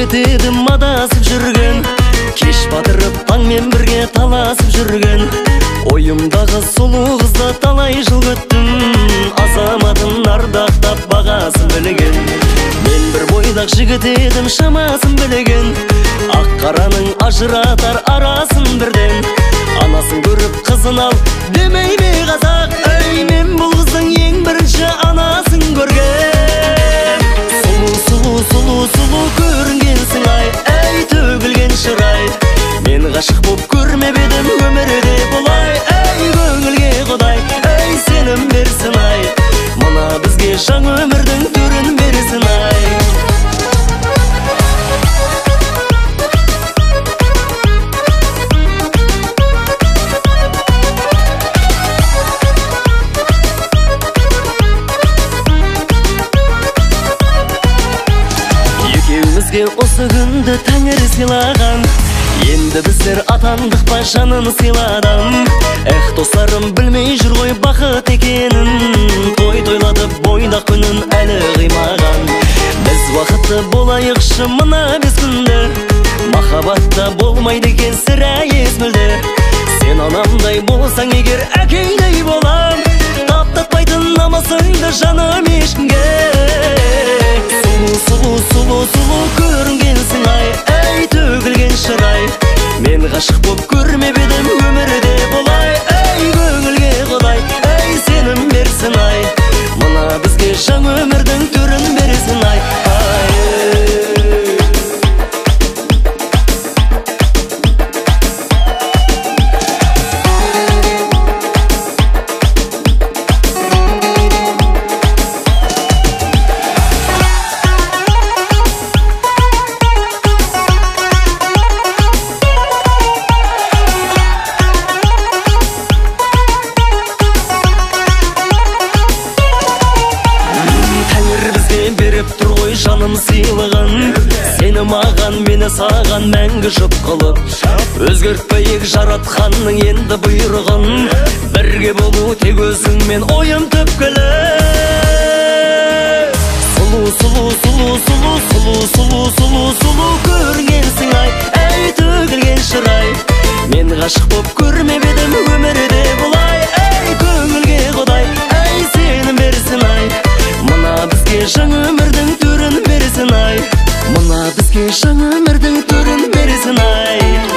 жігіт едім адасып жүрген, кеш батырып таңмен бірге таласып жүрген. Ойымдағы сұлу қызды талай жыл күттім, азаматын ардақтап бағасын білген. Мен бір бойдақ жігіт едім шамасын білген, ақ қараның ажыратар арасын бірден. Анасын көріп қызын ал демей ме қазақ, ей мен бұл қыздың ең бірінші анасын көрген. Сұлу сұлу сұлу сұлу көрінгенсің ай, ей төгілген шырай. Мен ғашық боп көрмеп едім өмірде болай, ей көңілге құдай, ей сенім берсін ай. Мына бізге жаңа өмірдің түрін берсін ай. Екеумізге осы күнді тәңір сыйлаған, енді біздер атандық па жанын сыйладым. Эх, достарым білмей жүр ғой бақыт екенін, той тойлатып бойдақ күнін әлі қимаған. Біз уақытты болайықшы мына бес күнді, махаббатта болмайды екен сірә езмілді. Сен анамдай болсаң егер әкеңдей болам, таптатпайтын намысыңды жаным ешкімге. Сұлу сұлу сұлу сұлу көрінгенсің ай, ей төгілген шырай. Мен ғашық боп көрмеп едім өмірде болай, ей көңілге құдай, ей сенім берсін ай. Мына бізге жаңа өмірдің түрін берсін ай. Жаным сыйлығын, сені маған, мені саған мәңгі жұп қылып, өзгертпейік жаратқанның енді бұйрығын. Бірге болу тек өзіңмен ойым төпкілі. Сұлу сұлу сұлу сұлу сұлу сұлу сұлу сұлу көрінгенсің ай, ей төгілген шырай. Мен ғашық боп көрмеп едім өмірде болай, ей көңілге құдай, ей сенім берсін ай. Мына бізге жаңа өмірдің түрін берсін ай. Мына бізге жаңа өмірдің түрін берсін ай.